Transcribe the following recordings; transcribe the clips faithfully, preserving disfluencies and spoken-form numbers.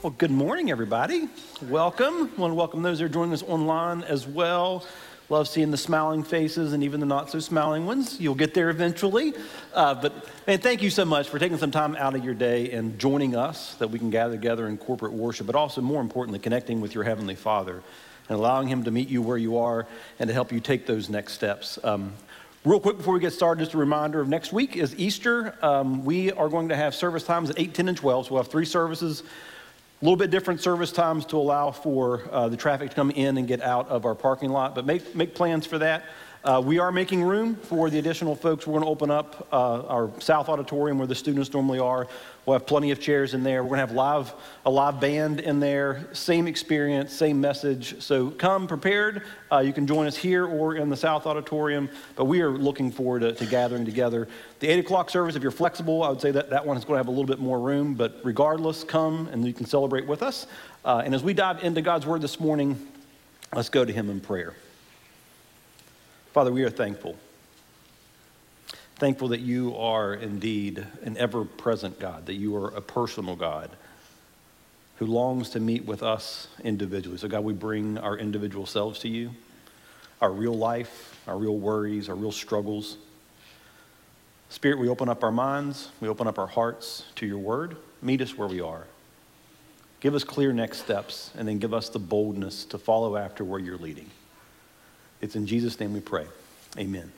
Well, good morning, everybody. Welcome. I want to welcome those that are joining us online as well. Love seeing the smiling faces and even the not so smiling ones. You'll get there eventually. Uh, but man, thank you so much for taking some time out of your day and joining us that we can gather together in corporate worship, but also more importantly, connecting with your Heavenly Father and allowing Him to meet you where you are and to help you take those next steps. Um, Real quick before we get started, just a reminder of next week is Easter. Um, we are going to have service times at eight, ten, and twelve. So we'll have three services, a little bit different service times to allow for uh, the traffic to come in and get out of our parking lot. But make, make plans for that. Uh, we are making room for the additional folks. We're going to open up uh, our South Auditorium where the students normally are. We'll have plenty of chairs in there. We're going to have live a live band in there. Same experience, same message. So come prepared. Uh, you can join us here or in the South Auditorium. But we are looking forward to, to gathering together. The eight o'clock service, if you're flexible, I would say that that one is going to have a little bit more room. But regardless, come and you can celebrate with us. Uh, and as we dive into God's Word this morning, let's go to Him in prayer. Father, we are thankful. Thankful that you are indeed an ever-present God, that you are a personal God who longs to meet with us individually. So God, we bring our individual selves to you, our real life, our real worries, our real struggles. Spirit, we open up our minds, we open up our hearts to your word. Meet us where we are. Give us clear next steps, and then give us the boldness to follow after where you're leading. It's in Jesus' name we pray. Amen.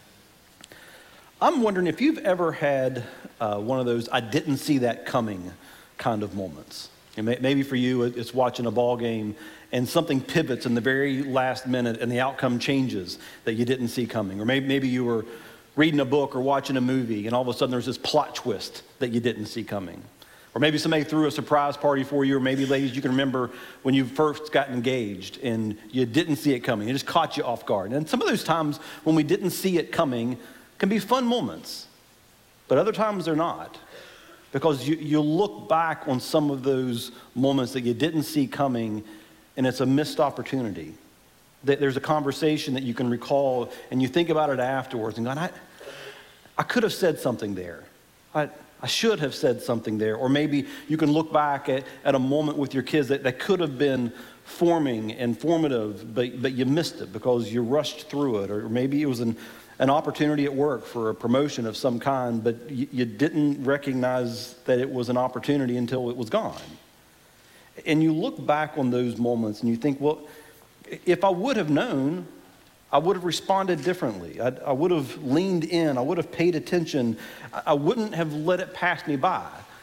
I'm wondering if you've ever had uh, one of those I didn't see that coming kind of moments. And may, maybe for you it's watching a ball game and something pivots in the very last minute and the outcome changes that you didn't see coming. Or maybe, maybe you were reading a book or watching a movie and all of a sudden there's this plot twist that you didn't see coming. Or maybe somebody threw a surprise party for you, or maybe, ladies, you can remember when you first got engaged and you didn't see it coming. It just caught you off guard. And some of those times when we didn't see it coming can be fun moments, but other times they're not. Because you, you look back on some of those moments that you didn't see coming, and it's a missed opportunity. There's a conversation that you can recall, and you think about it afterwards, and go, I, I could have said something there. I, I should have said something there. Or maybe you can look back at, at a moment with your kids that, that could have been forming and formative, but, but you missed it because you rushed through it. Or maybe it was an, an opportunity at work for a promotion of some kind, but you, you didn't recognize that it was an opportunity until it was gone. And you look back on those moments and you think, well, if I would have known, I would have responded differently. I, I would have leaned in. I would have paid attention. I, I wouldn't have let it pass me by.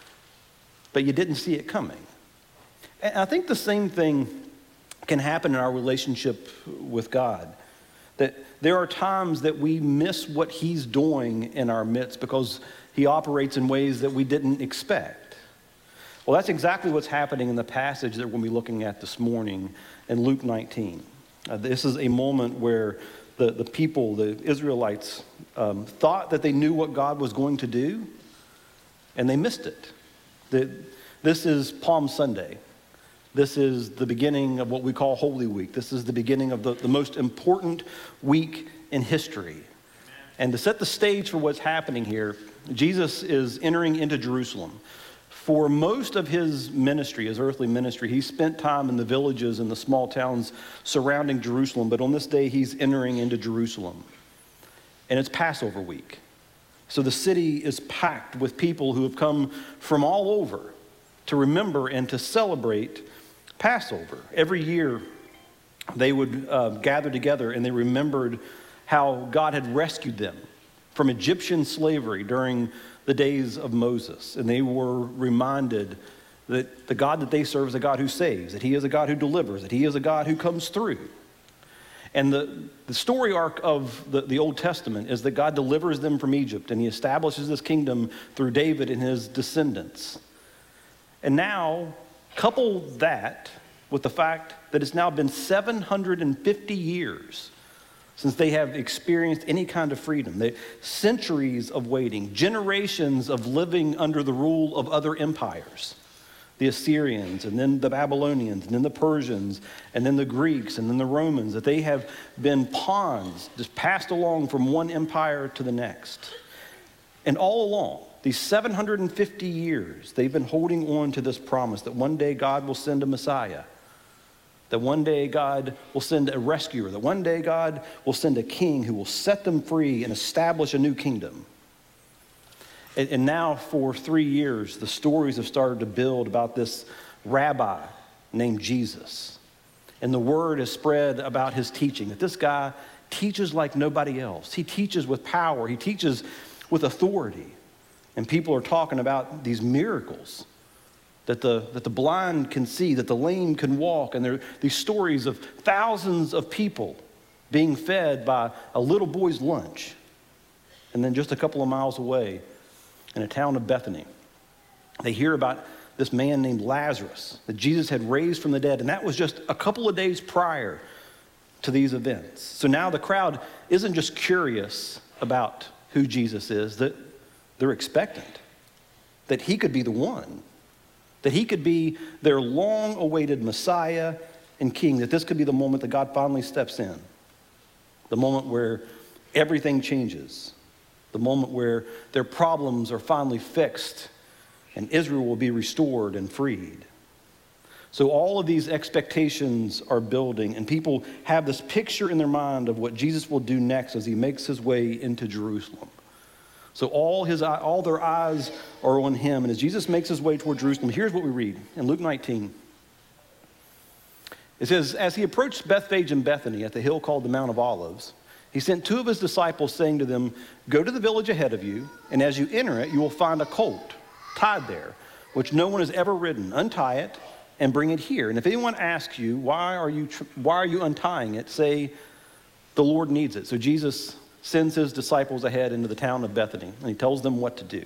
But you didn't see it coming. And I think the same thing can happen in our relationship with God. That there are times that we miss what He's doing in our midst because He operates in ways that we didn't expect. Well, that's exactly what's happening in the passage that we're going to be looking at this morning in Luke nineteen. Uh, this is a moment where the, the people, the Israelites, um, thought that they knew what God was going to do, and they missed it. The, this is Palm Sunday. This is the beginning of what we call Holy Week. This is the beginning of the, the most important week in history. And to set the stage for what's happening here, Jesus is entering into Jerusalem. For most of his ministry, his earthly ministry, he spent time in the villages and the small towns surrounding Jerusalem. But on this day, he's entering into Jerusalem. And it's Passover week. So the city is packed with people who have come from all over to remember and to celebrate Passover. Every year, they would uh, gather together and they remembered how God had rescued them from Egyptian slavery during the days of Moses. And they were reminded that the God that they serve is a God who saves, that He is a God who delivers, that He is a God who comes through. And the, the story arc of the, the Old Testament is that God delivers them from Egypt and He establishes this kingdom through David and his descendants. And now, couple that with the fact that it's now been seven hundred fifty years since they have experienced any kind of freedom. They, centuries of waiting, generations of living under the rule of other empires. The Assyrians, and then the Babylonians, and then the Persians, and then the Greeks, and then the Romans, that they have been pawns just passed along from one empire to the next. And all along, these seven hundred fifty years, they've been holding on to this promise that one day God will send a Messiah, that one day God will send a rescuer, that one day God will send a king who will set them free and establish a new kingdom. And, and now for three years, the stories have started to build about this rabbi named Jesus. And the word has spread about his teaching, that this guy teaches like nobody else. He teaches with power. He teaches with authority. And people are talking about these miracles, that the, that the blind can see, that the lame can walk. And there are these stories of thousands of people being fed by a little boy's lunch. And then just a couple of miles away, in a town of Bethany, they hear about this man named Lazarus that Jesus had raised from the dead. And that was just a couple of days prior to these events. So now the crowd isn't just curious about who Jesus is, that they're expectant, that he could be the one, that he could be their long-awaited Messiah and King, that this could be the moment that God finally steps in, the moment where everything changes, the moment where their problems are finally fixed and Israel will be restored and freed. So all of these expectations are building, and people have this picture in their mind of what Jesus will do next as he makes his way into Jerusalem. So all his all their eyes are on him, and as Jesus makes his way toward Jerusalem, here's what we read in Luke nineteen. It says, as he approached Bethphage and Bethany at the hill called the Mount of Olives, he sent two of his disciples, saying to them, go to the village ahead of you, and as you enter it, you will find a colt tied there, which no one has ever ridden. Untie it and bring it here. And if anyone asks you, why are you, why are you untying it? Say, the Lord needs it. So Jesus sends his disciples ahead into the town of Bethany, and he tells them what to do.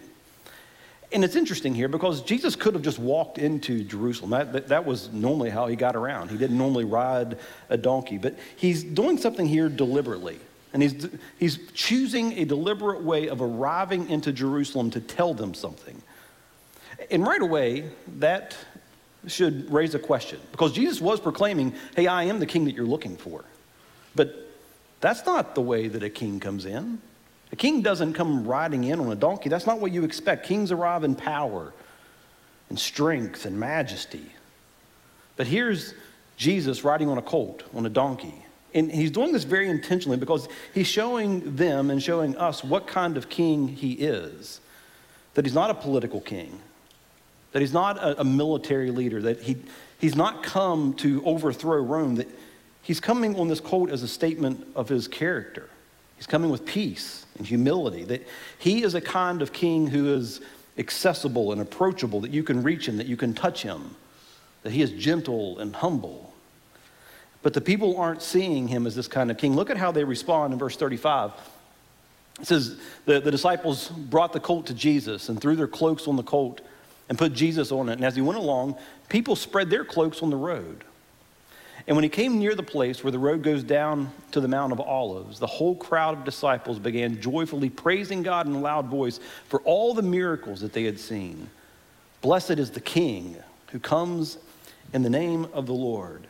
And it's interesting here because Jesus could have just walked into Jerusalem. That, that, that was normally how he got around. He didn't normally ride a donkey, but he's doing something here deliberately. And he's, he's choosing a deliberate way of arriving into Jerusalem to tell them something. And right away, that should raise a question, because Jesus was proclaiming, hey, I am the king that you're looking for. But that's not the way that a king comes in. A king doesn't come riding in on a donkey. That's not what you expect. Kings arrive in power and strength and majesty. But here's Jesus riding on a colt, on a donkey. And he's doing this very intentionally because he's showing them and showing us what kind of king he is. That he's not a political king. That he's not a, a military leader. That he, he's not come to overthrow Rome. That he's coming on this colt as a statement of his character. He's coming with peace and humility. That he is a kind of king who is accessible and approachable, that you can reach him, that you can touch him. That he is gentle and humble. But the people aren't seeing him as this kind of king. Look at how they respond in verse thirty-five. It says, the, the disciples brought the colt to Jesus and threw their cloaks on the colt and put Jesus on it. And as he went along, people spread their cloaks on the road. And when he came near the place where the road goes down to the Mount of Olives, the whole crowd of disciples began joyfully praising God in a loud voice for all the miracles that they had seen. Blessed is the King who comes in the name of the Lord.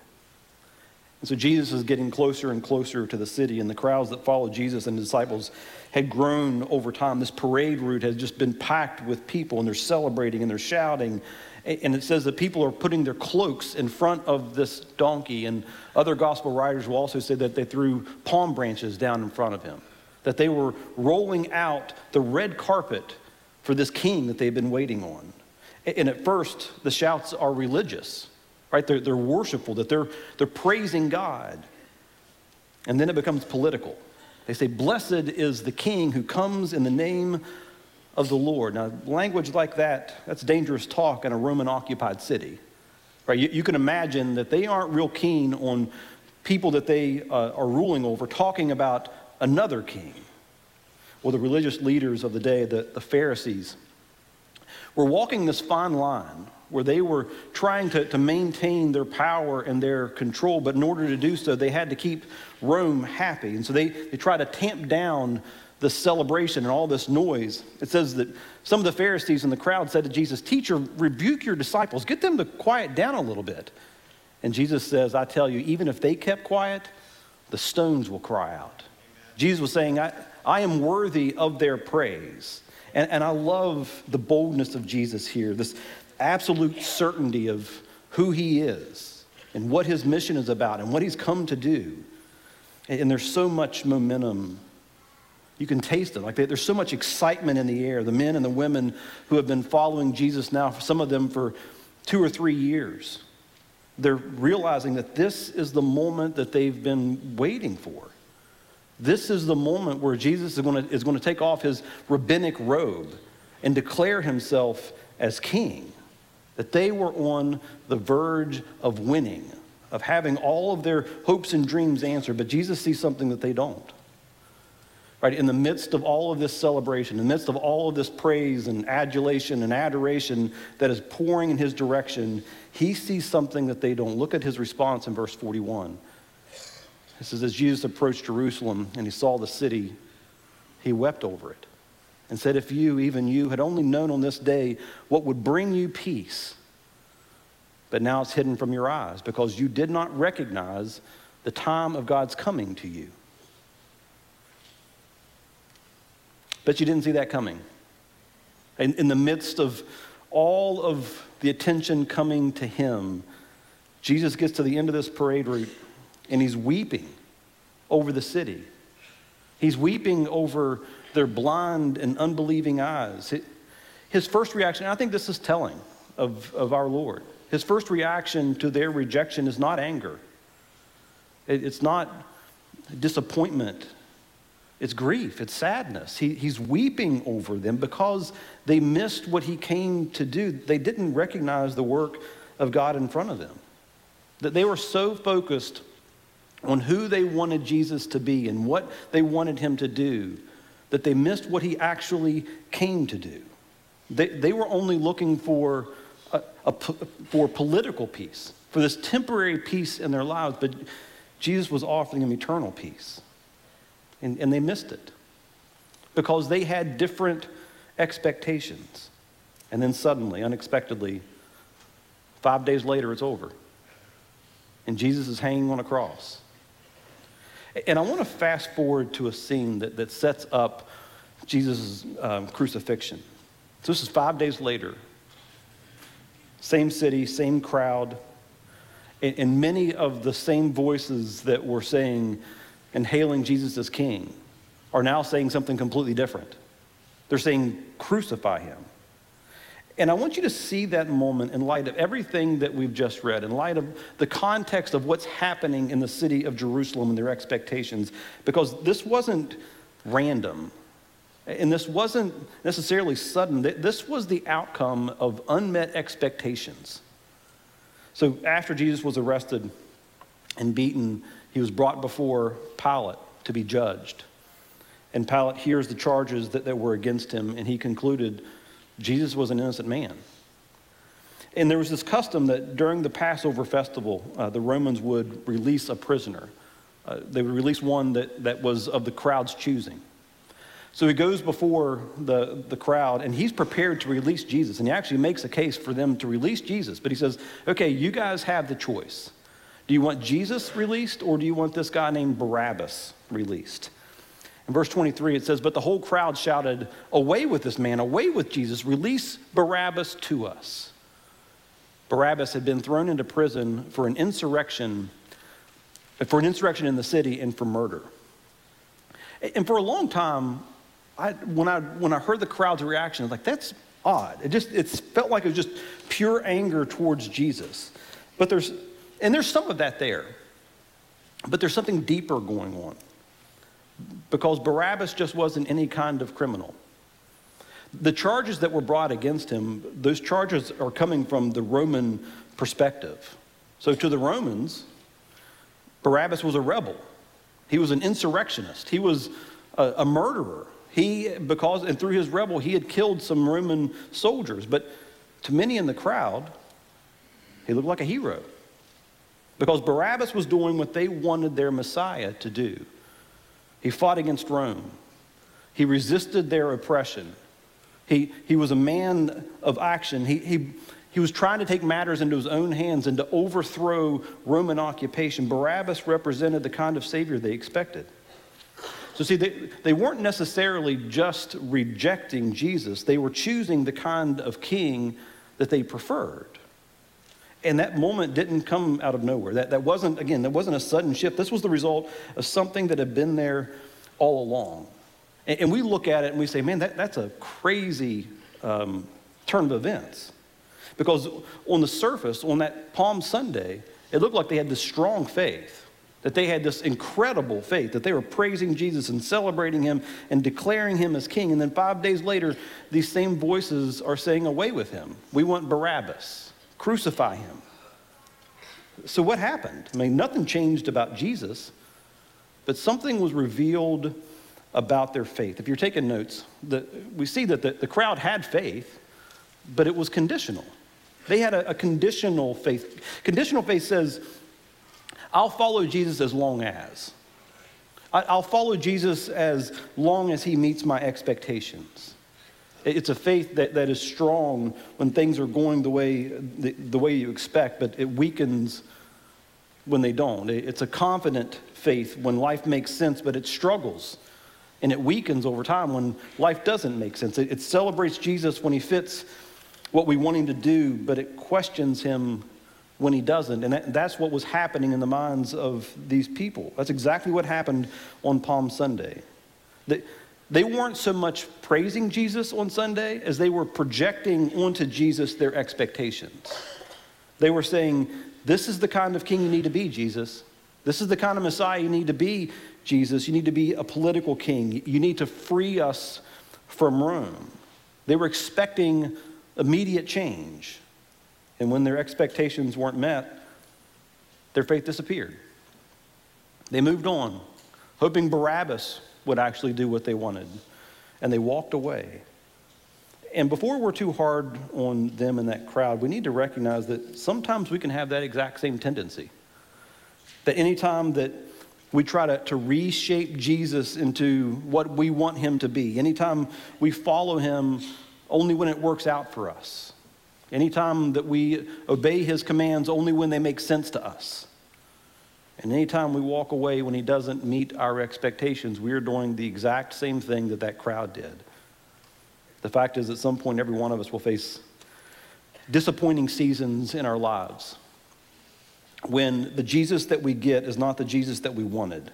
And so Jesus is getting closer and closer to the city, and the crowds that followed Jesus and the disciples had grown over time. This parade route has just been packed with people, and they're celebrating and they're shouting. And it says that people are putting their cloaks in front of this donkey, and other gospel writers will also say that they threw palm branches down in front of him, that they were rolling out the red carpet for this king that they've been waiting on. And at first, the shouts are religious. Right? They're, they're worshipful, that they're, they're praising God. And then it becomes political. They say, blessed is the King who comes in the name of the Lord. Now, language like that, that's dangerous talk in a Roman-occupied city. Right? You, you can imagine that they aren't real keen on people that they uh, are ruling over talking about another king. Well, the religious leaders of the day, the, the Pharisees, were walking this fine line where they were trying to, to maintain their power and their control, but in order to do so, they had to keep Rome happy. And so they, they tried to tamp down the celebration and all this noise. It says that some of the Pharisees in the crowd said to Jesus, "Teacher, rebuke your disciples. Get them to quiet down a little bit." And Jesus says, I tell you, even if they kept quiet, the stones will cry out. Amen. Jesus was saying, I, I am worthy of their praise. And, and I love the boldness of Jesus here, this absolute certainty of who he is and what his mission is about and what he's come to do. And, and there's so much momentum. You can taste it. Like there's so much excitement in the air. The men and the women who have been following Jesus now, some of them for two or three years, they're realizing that this is the moment that they've been waiting for. This is the moment where Jesus is going to, is going to take off his rabbinic robe and declare himself as king. That they were on the verge of winning, of having all of their hopes and dreams answered. But Jesus sees something that they don't. Right? In the midst of all of this celebration, in the midst of all of this praise and adulation and adoration that is pouring in his direction, he sees something that they don't. Look at his response in verse forty-one. It says, as Jesus approached Jerusalem and he saw the city, he wept over it and said, if you, even you, had only known on this day what would bring you peace, but now it's hidden from your eyes because you did not recognize the time of God's coming to you. Bet you didn't see that coming. In, in the midst of all of the attention coming to him, Jesus gets to the end of this parade route and he's weeping over the city. He's weeping over their blind and unbelieving eyes. His first reaction, and I think this is telling of, of our Lord, his first reaction to their rejection is not anger. It, it's not disappointment. It's grief, it's sadness. He, he's weeping over them because they missed what he came to do. They didn't recognize the work of God in front of them. That they were so focused on who they wanted Jesus to be and what they wanted him to do that they missed what he actually came to do. They, they were only looking for, a, a, for political peace, for this temporary peace in their lives, but Jesus was offering them eternal peace. And, and they missed it because they had different expectations. And then suddenly, unexpectedly, five days later, it's over. And Jesus is hanging on a cross. And I want to fast forward to a scene that, that sets up Jesus' um, crucifixion. So this is five days later. Same city, same crowd, and, and many of the same voices that were saying and hailing Jesus as king are now saying something completely different. They're saying, crucify him. And I want you to see that moment in light of everything that we've just read, in light of the context of what's happening in the city of Jerusalem and their expectations, because this wasn't random. And this wasn't necessarily sudden. This was the outcome of unmet expectations. So after Jesus was arrested and beaten, he was brought before Pilate to be judged. And Pilate hears the charges that, that were against him, and he concluded Jesus was an innocent man. And there was this custom that during the Passover festival, uh, the Romans would release a prisoner. Uh, they would release one that, that was of the crowd's choosing. So he goes before the, the crowd, and he's prepared to release Jesus. And he actually makes a case for them to release Jesus. But he says, okay, you guys have the choice. Do you want Jesus released, or do you want this guy named Barabbas released? In verse twenty-three, it says, but the whole crowd shouted, away with this man, away with Jesus, release Barabbas to us. Barabbas had been thrown into prison for an insurrection, for an insurrection in the city and for murder. And for a long time, I, when I when I heard the crowd's reaction, I was like, that's odd. It just it felt like it was just pure anger towards Jesus. But there's and there's some of that there. But there's something deeper going on. Because Barabbas just wasn't any kind of criminal. The charges that were brought against him, those charges are coming from the Roman perspective. So to the Romans, Barabbas was a rebel. He was an insurrectionist. He was a, a murderer. He, because, and through his rebel, he had killed some Roman soldiers. But to many in the crowd, he looked like a hero. Because Barabbas was doing what they wanted their Messiah to do. He fought against Rome. He resisted their oppression. He, he was a man of action. He, he, he was trying to take matters into his own hands and to overthrow Roman occupation. Barabbas represented the kind of savior they expected. So see, they, they weren't necessarily just rejecting Jesus. They were choosing the kind of king that they preferred. And that moment didn't come out of nowhere. That, that wasn't, again, that wasn't a sudden shift. This was the result of something that had been there all along. And, and we look at it and we say, man, that, that's a crazy um, turn of events. Because on the surface, on that Palm Sunday, it looked like they had this strong faith, that they had this incredible faith, that they were praising Jesus and celebrating him and declaring him as king. And then five days later, these same voices are saying, away with him. We want Barabbas. Crucify him. So what happened? I mean, nothing changed about Jesus, but something was revealed about their faith. If you're taking notes, the, we see that the, the crowd had faith, but it was conditional. They had a, a conditional faith. Conditional faith says, I'll follow Jesus as long as. I, I'll follow Jesus as long as he meets my expectations. It's a faith that, that is strong when things are going the way, the, the way you expect, but it weakens when they don't. It's a confident faith when life makes sense, but it struggles. And it weakens over time when life doesn't make sense. It, it celebrates Jesus when he fits what we want him to do, but it questions him when he doesn't. And that, that's what was happening in the minds of these people. That's exactly what happened on Palm Sunday. They, they weren't so much praising Jesus on Sunday as they were projecting onto Jesus their expectations. They were saying, this is the kind of king you need to be, Jesus. This is the kind of Messiah you need to be, Jesus. You need to be a political king. You need to free us from Rome. They were expecting immediate change. And when their expectations weren't met, their faith disappeared. They moved on, hoping Barabbas would actually do what they wanted. And they walked away. And before we're too hard on them in that crowd, we need to recognize that sometimes we can have that exact same tendency. That anytime that we try to, to reshape Jesus into what we want him to be, anytime we follow him only when it works out for us, anytime that we obey his commands only when they make sense to us, and anytime we walk away when he doesn't meet our expectations, we are doing the exact same thing that that crowd did. The fact is, at some point, every one of us will face disappointing seasons in our lives when the Jesus that we get is not the Jesus that we wanted.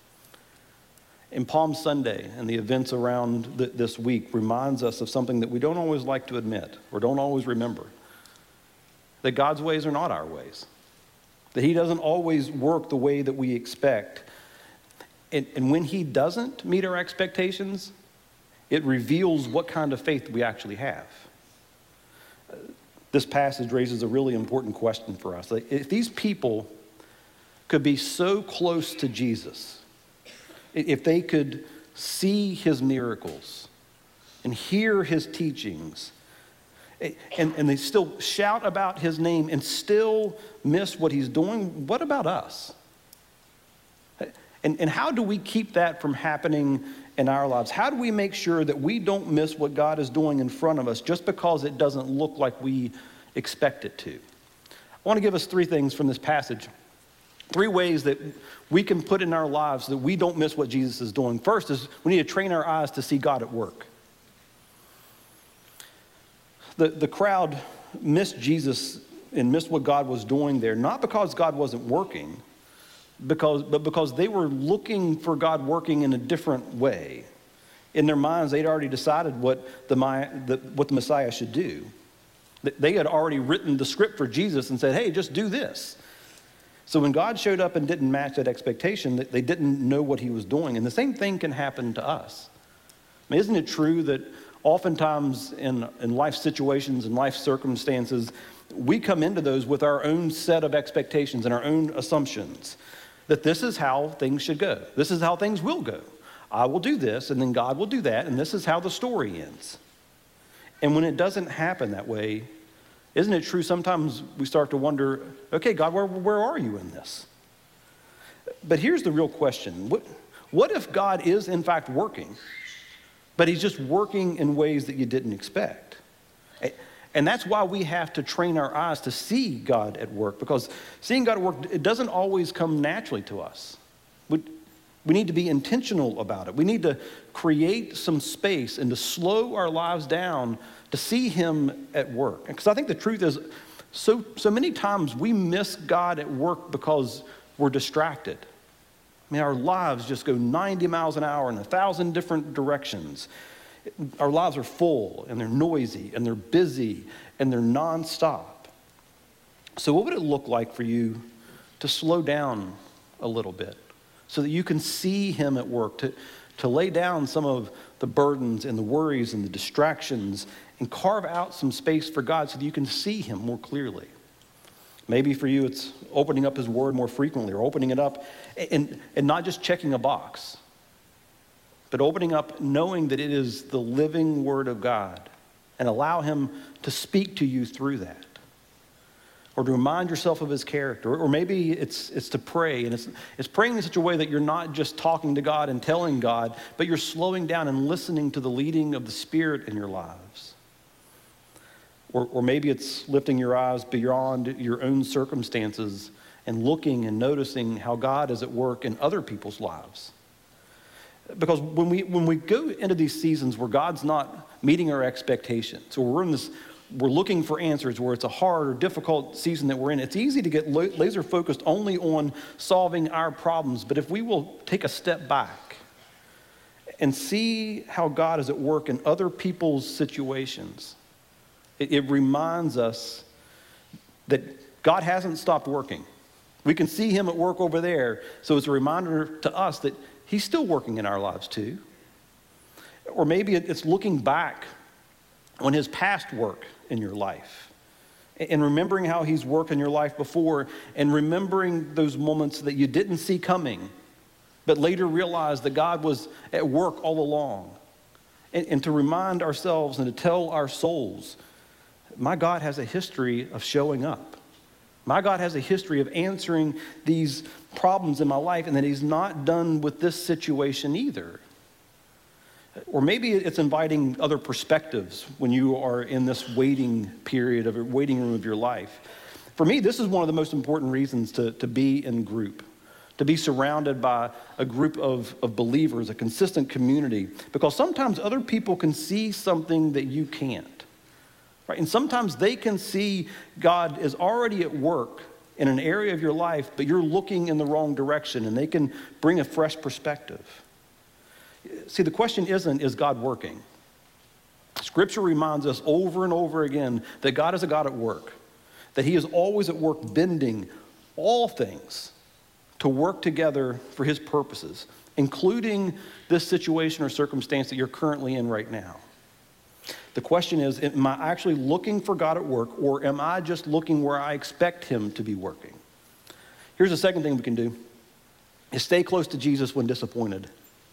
And Palm Sunday and the events around th- this week reminds us of something that we don't always like to admit or don't always remember. That God's ways are not our ways. That he doesn't always work the way that we expect. And, and when he doesn't meet our expectations, it reveals what kind of faith we actually have. Uh, this passage raises a really important question for us. Like, if these people could be so close to Jesus, if they could see his miracles and hear his teachings, and, and they still shout about his name and still miss what he's doing, what about us? And, and how do we keep that from happening in our lives? How do we make sure that we don't miss what God is doing in front of us just because it doesn't look like we expect it to? I want to give us three things from this passage. Three ways that we can put in our lives that we don't miss what Jesus is doing. First is we need to train our eyes to see God at work. The, the crowd missed Jesus and missed what God was doing there, not because God wasn't working, because, but because they were looking for God working in a different way. In their minds, they'd already decided what the, the, what the Messiah should do. They had already written the script for Jesus and said, hey, just do this. So when God showed up and didn't match that expectation, they didn't know what he was doing. And the same thing can happen to us. I mean, isn't it true that oftentimes in, in life situations and life circumstances, we come into those with our own set of expectations and our own assumptions that this is how things should go. This is how things will go. I will do this, and then God will do that, and this is how the story ends. And when it doesn't happen that way, isn't it true sometimes we start to wonder, okay, God, where, where are you in this? But here's the real question. What, what if God is in fact working, but he's just working in ways that you didn't expect? And that's why we have to train our eyes to see God at work, because seeing God at work, it doesn't always come naturally to us. We, We need to be intentional about it. We need to create some space and to slow our lives down to see him at work. Because I think the truth is, so, so many times we miss God at work because we're distracted. I mean, our lives just go ninety miles an hour in a thousand different directions. Our lives are full, and they're noisy, and they're busy, and they're nonstop. So what would it look like for you to slow down a little bit so that you can see him at work, to, to lay down some of the burdens and the worries and the distractions and carve out some space for God so that you can see him more clearly? Maybe for you it's opening up his word more frequently, or opening it up and, and not just checking a box, but opening up knowing that it is the living word of God, and allow him to speak to you through that. Or to remind yourself of his character. Or maybe it's it's to pray, and it's it's praying in such a way that you're not just talking to God and telling God, but you're slowing down and listening to the leading of the Spirit in your lives. Or, or maybe it's lifting your eyes beyond your own circumstances and looking and noticing how God is at work in other people's lives. Because when we when we go into these seasons where God's not meeting our expectations, or we're in this, we're looking for answers, where it's a hard or difficult season that we're in, it's easy to get laser focused only on solving our problems. But if we will take a step back and see how God is at work in other people's situations, it, it reminds us that God hasn't stopped working. We can see him at work over there, so it's a reminder to us that he's still working in our lives too. Or maybe it's looking back on his past work in your life and remembering how he's worked in your life before, and remembering those moments that you didn't see coming, but later realized that God was at work all along. And, and to remind ourselves and to tell our souls, my God has a history of showing up. My God has a history of answering these problems in my life, and that he's not done with this situation either. Or maybe it's inviting other perspectives when you are in this waiting period of a waiting room of your life. For me, this is one of the most important reasons to, to be in group, to be surrounded by a group of, of believers, a consistent community, because sometimes other people can see something that you can't. Right? And sometimes they can see God is already at work in an area of your life, but you're looking in the wrong direction, and they can bring a fresh perspective. See, the question isn't, is God working? Scripture reminds us over and over again that God is a God at work, that he is always at work bending all things to work together for his purposes, including this situation or circumstance that you're currently in right now. The question is, am I actually looking for God at work, or am I just looking where I expect him to be working? Here's the second thing we can do, is stay close to Jesus when disappointed.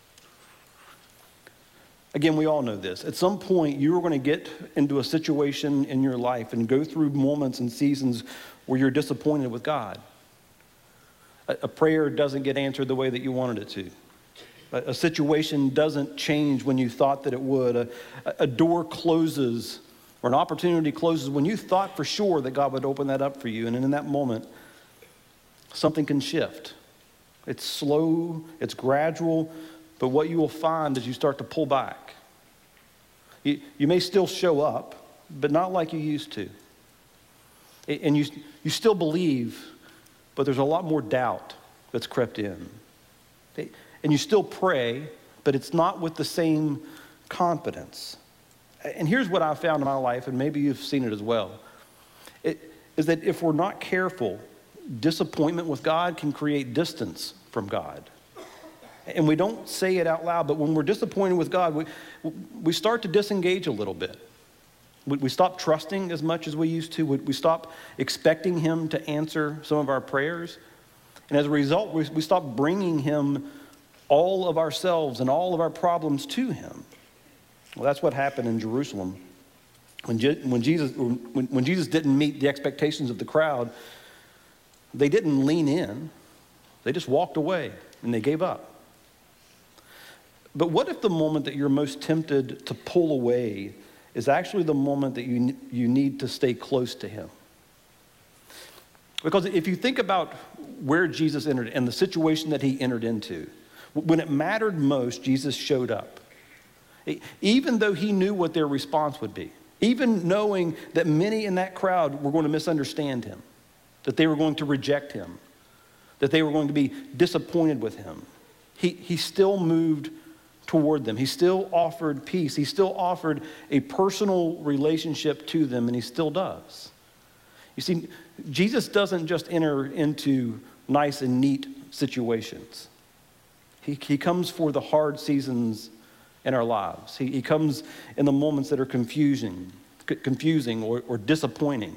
Again, we all know this. At some point, you are going to get into a situation in your life and go through moments and seasons where you're disappointed with God. A, a prayer doesn't get answered the way that you wanted it to. A, a situation doesn't change when you thought that it would. A, a door closes, or an opportunity closes when you thought for sure that God would open that up for you. And in that moment, something can shift. It's slow, it's gradual, but what you will find is you start to pull back. You, you may still show up, but not like you used to. And you, you still believe, but there's a lot more doubt that's crept in. And you still pray, but it's not with the same confidence. And here's what I've found in my life, and maybe you've seen it as well, it, is that if we're not careful, disappointment with God can create distance from God. And we don't say it out loud, but when we're disappointed with God, we, we start to disengage a little bit. We, we stop trusting as much as we used to. We, we stop expecting him to answer some of our prayers. And as a result, we, we stop bringing him all of ourselves and all of our problems to him. Well, that's what happened in Jerusalem. When, Je- when, Jesus, when, when Jesus didn't meet the expectations of the crowd, they didn't lean in. They just walked away and they gave up. But what if the moment that you're most tempted to pull away is actually the moment that you, you need to stay close to him? Because if you think about where Jesus entered and the situation that he entered into, When it mattered most, Jesus showed up. Even though he knew what their response would be, even knowing that many in that crowd were going to misunderstand him, that they were going to reject him, that they were going to be disappointed with him, he, he still moved toward them. He still offered peace. He still offered a personal relationship to them, and he still does. You see, Jesus doesn't just enter into nice and neat situations. He, he comes for the hard seasons in our lives. He, he comes in the moments that are confusing, confusing or, or disappointing.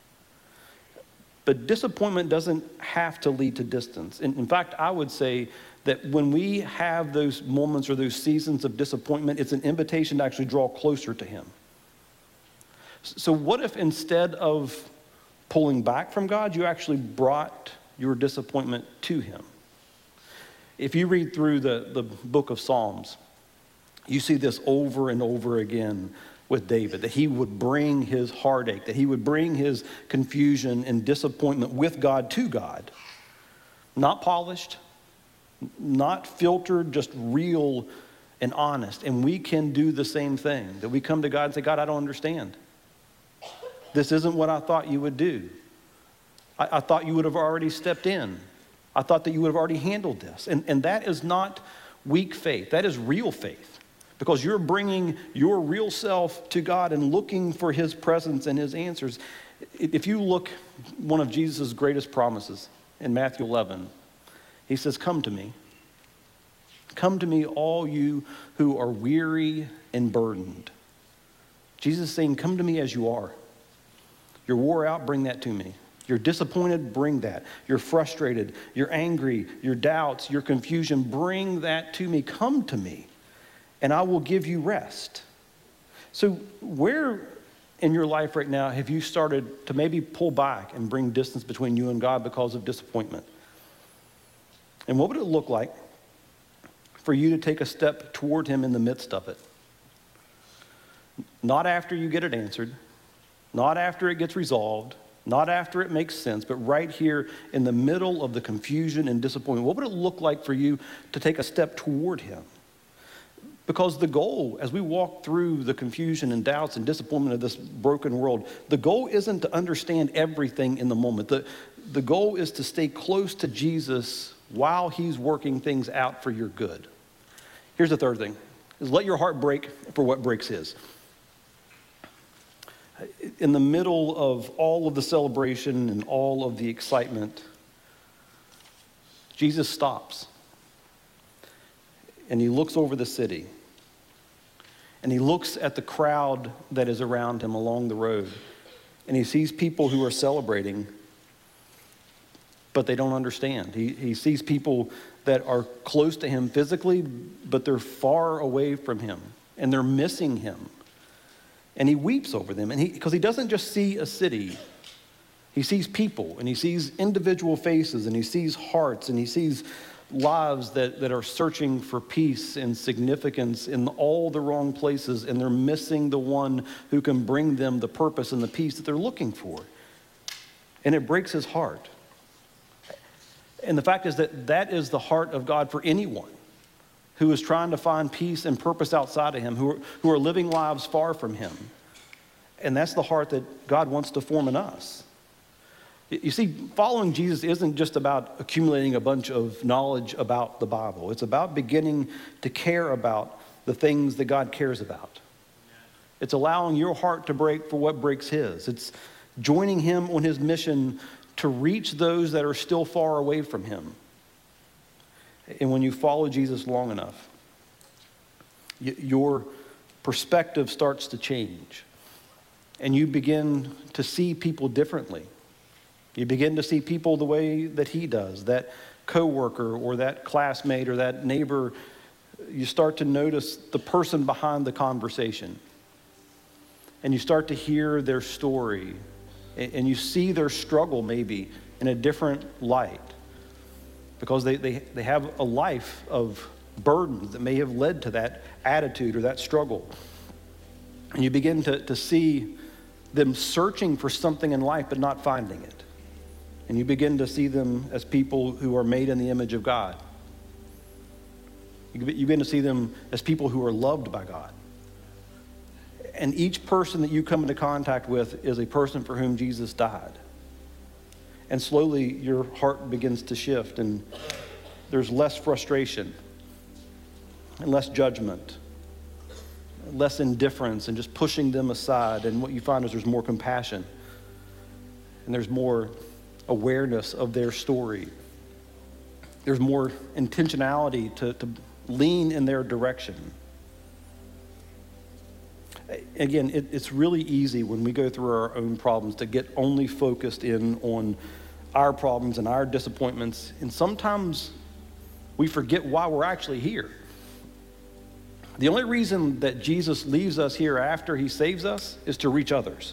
But disappointment doesn't have to lead to distance. In, in fact, I would say that when we have those moments or those seasons of disappointment, it's an invitation to actually draw closer to him. So what if instead of pulling back from God, you actually brought your disappointment to him? If you read through the, the book of Psalms, you see this over and over again with David, that he would bring his heartache, that he would bring his confusion and disappointment with God to God. Not polished, not filtered, just real and honest. And we can do the same thing, that we come to God and say, God, I don't understand. This isn't what I thought you would do. I, I thought you would have already stepped in. I thought that you would have already handled this. And, and that is not weak faith. That is real faith. Because you're bringing your real self to God and looking for his presence and his answers. If you look, one of Jesus' greatest promises in Matthew eleven, he says, come to me. Come to me, all you who are weary and burdened. Jesus is saying, come to me as you are. You're wore out, bring that to me. You're disappointed, bring that. You're frustrated, you're angry, your doubts, your confusion, bring that to me. Come to me, and I will give you rest. So where in your life right now have you started to maybe pull back and bring distance between you and God because of disappointment? And what would it look like for you to take a step toward him in the midst of it? Not after you get it answered, not after it gets resolved, not after it makes sense, but right here in the middle of the confusion and disappointment. What would it look like for you to take a step toward him? Because the goal, as we walk through the confusion and doubts and disappointment of this broken world, the goal isn't to understand everything in the moment. The, the goal is to stay close to Jesus while he's working things out for your good. Here's the third thing, is let your heart break for what breaks his. In the middle of all of the celebration and all of the excitement, Jesus stops and he looks over the city and he looks at the crowd that is around him along the road, and he sees people who are celebrating, but they don't understand. He, he sees people that are close to him physically, but they're far away from him and they're missing him. And he weeps over them, and he because he doesn't just see a city. He sees people, and he sees individual faces, and he sees hearts, and he sees lives that, that are searching for peace and significance in all the wrong places, and they're missing the one who can bring them the purpose and the peace that they're looking for. And it breaks his heart. And the fact is that that is the heart of God for anyone who is trying to find peace and purpose outside of him, who are, who are living lives far from him. And that's the heart that God wants to form in us. You see, following Jesus isn't just about accumulating a bunch of knowledge about the Bible. It's about beginning to care about the things that God cares about. It's allowing your heart to break for what breaks his. It's joining him on his mission to reach those that are still far away from him. And when you follow Jesus long enough, y- your perspective starts to change. And you begin to see people differently. You begin to see people the way that he does, that coworker or that classmate or that neighbor. You start to notice the person behind the conversation. And you start to hear their story. And you see their struggle maybe in a different light. Because they, they, they have a life of burdens that may have led to that attitude or that struggle. And you begin to, to see them searching for something in life but not finding it. And you begin to see them as people who are made in the image of God. You begin to see them as people who are loved by God. And each person that you come into contact with is a person for whom Jesus died. And slowly your heart begins to shift, and there's less frustration and less judgment, less indifference and just pushing them aside. And what you find is there's more compassion, and there's more awareness of their story. There's more intentionality to, to lean in their direction. Again, it, it's really easy when we go through our own problems to get only focused in on our problems and our disappointments. And sometimes we forget why we're actually here. The only reason that Jesus leaves us here after he saves us is to reach others.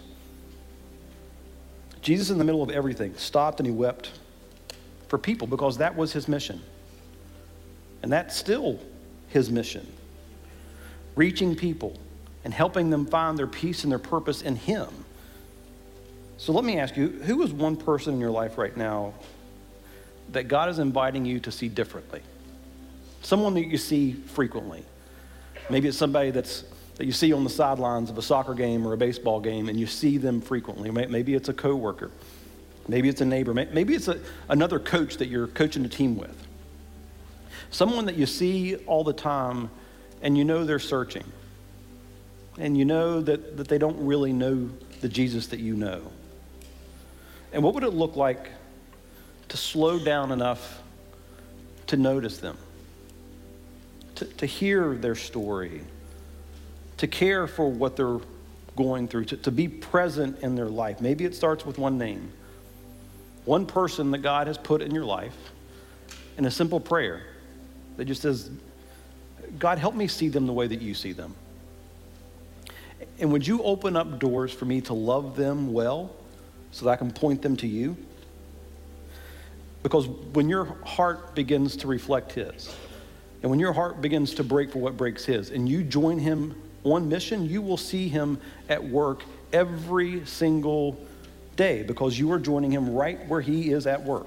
Jesus, in the middle of everything, stopped and he wept for people because that was his mission. And that's still his mission. Reaching people and helping them find their peace and their purpose in him. So let me ask you, who is one person in your life right now that God is inviting you to see differently? Someone that you see frequently. Maybe it's somebody that's that you see on the sidelines of a soccer game or a baseball game, and you see them frequently. Maybe it's a coworker. Maybe it's a neighbor. Maybe it's a, another coach that you're coaching a team with. Someone that you see all the time, and you know they're searching. And you know that, that they don't really know the Jesus that you know. And what would it look like to slow down enough to notice them? To, to hear their story, to care for what they're going through, to, to be present in their life. Maybe it starts with one name, one person that God has put in your life, and a simple prayer that just says, God, help me see them the way that you see them. And would you open up doors for me to love them well so that I can point them to you? Because when your heart begins to reflect his, and when your heart begins to break for what breaks his, and you join him on mission, you will see him at work every single day because you are joining him right where he is at work.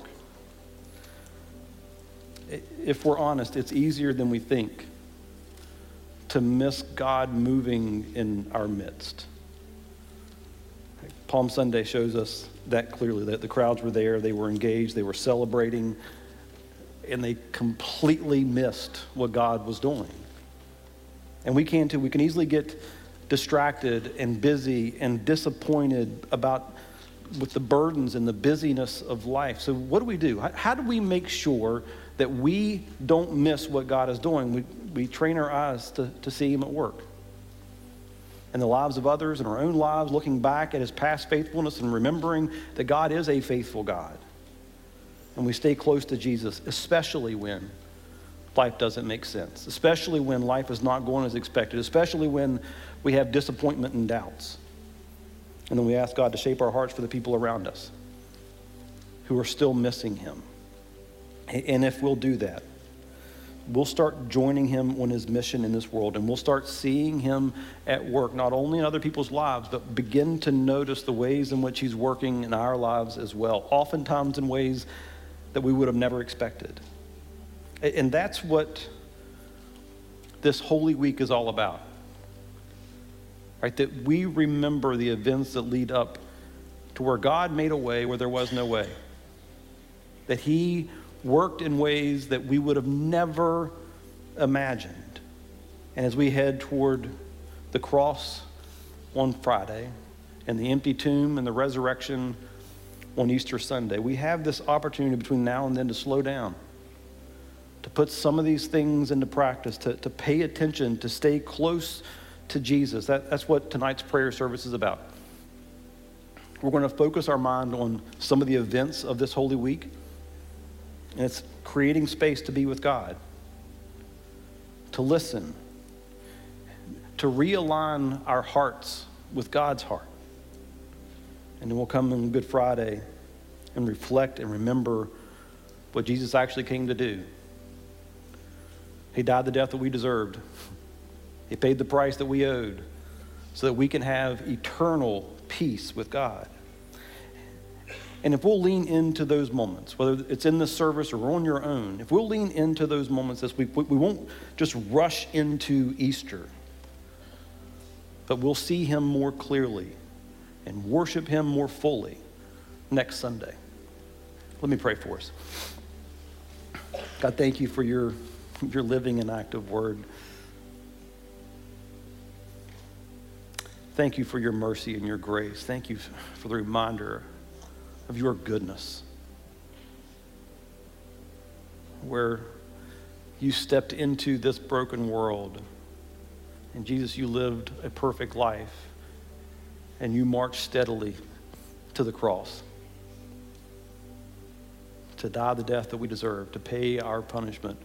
If we're honest, it's easier than we think to miss God moving in our midst. Palm Sunday shows us that clearly, that the crowds were there, they were engaged, they were celebrating, and they completely missed what God was doing. And we can too. We can easily get distracted and busy and disappointed about with the burdens and the busyness of life. So what do we do? How, how do we make sure that we don't miss what God is doing? We, we train our eyes to, to see him at work. In the lives of others, in our own lives, looking back at his past faithfulness and remembering that God is a faithful God. And we stay close to Jesus, especially when life doesn't make sense, especially when life is not going as expected, especially when we have disappointment and doubts. And then we ask God to shape our hearts for the people around us who are still missing him. And if we'll do that, we'll start joining him on his mission in this world, and we'll start seeing him at work, not only in other people's lives, but begin to notice the ways in which he's working in our lives as well, oftentimes in ways that we would have never expected. And that's what this Holy Week is all about, right? That we remember the events that lead up to where God made a way where there was no way. That he worked in ways that we would have never imagined. And as we head toward the cross on Friday and the empty tomb and the resurrection on Easter Sunday, we have this opportunity between now and then to slow down, to put some of these things into practice, to, to pay attention, to stay close to Jesus. That, that's what tonight's prayer service is about. We're going to focus our mind on some of the events of this Holy Week, and it's creating space to be with God, to listen, to realign our hearts with God's heart. And then we'll come on Good Friday and reflect and remember what Jesus actually came to do. He died the death that we deserved. He paid the price that we owed so that we can have eternal peace with God. And if we'll lean into those moments, whether it's in this service or on your own, if we'll lean into those moments this week, we won't just rush into Easter, but we'll see him more clearly and worship him more fully next Sunday. Let me pray for us. God, thank you for your, your living and active word. Thank you for your mercy and your grace. Thank you for the reminder of your goodness, where you stepped into this broken world. And Jesus, you lived a perfect life, and you marched steadily to the cross to die the death that we deserve, to pay our punishment.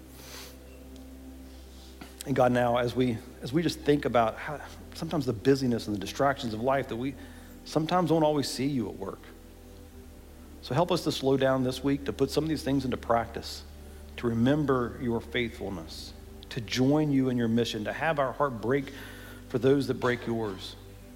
And God, now as we as we just think about how sometimes the busyness and the distractions of life, that we sometimes don't always see you at work. So help us to slow down this week, to put some of these things into practice, to remember your faithfulness, to join you in your mission, to have our heart break for those that break yours.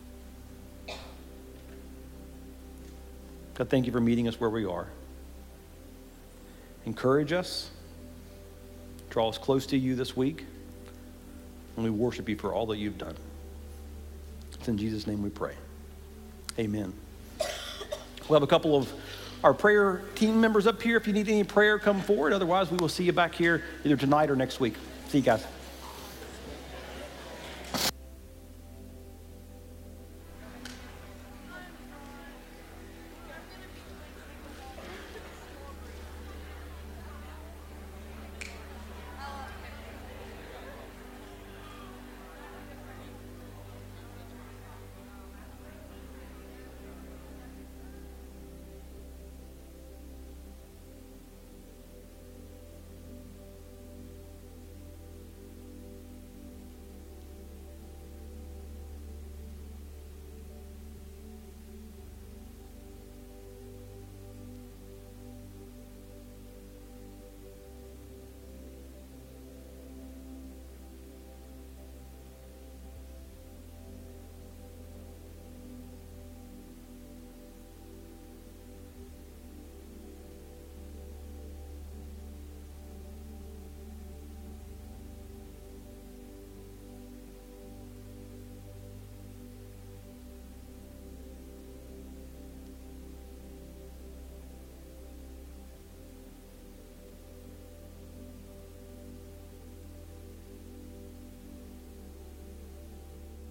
God, thank you for meeting us where we are. Encourage us, draw us close to you this week, and we worship you for all that you've done. It's in Jesus' name we pray. Amen. We'll have a couple of our prayer team members up here. If you need any prayer, come forward. Otherwise, we will see you back here either tonight or next week. See you guys.